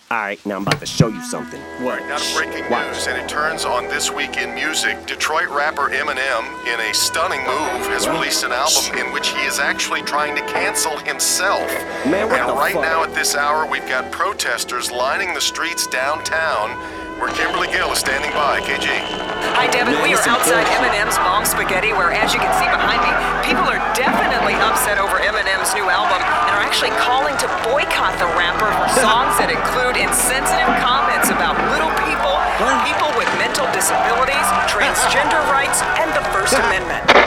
Alright, now I'm about to show you something. What? Now to breaking news, and it turns on This Week in Music. Detroit rapper Eminem, in a stunning move, has released an album in which he is actually trying to cancel himself. Man, what and the right fuck? now at this hour, we've got protesters lining the streets downtown, where Kimberly Gill is standing by. KG. Hi, Devin. Man, We are listen, outside Phil. Eminem's Mom Spaghetti, where, as you can see behind me, people are definitely upset over Eminem's new album and are actually calling to boycott the rapper for songs that include insensitive comments about little people, people with mental disabilities, transgender rights, and the First Amendment.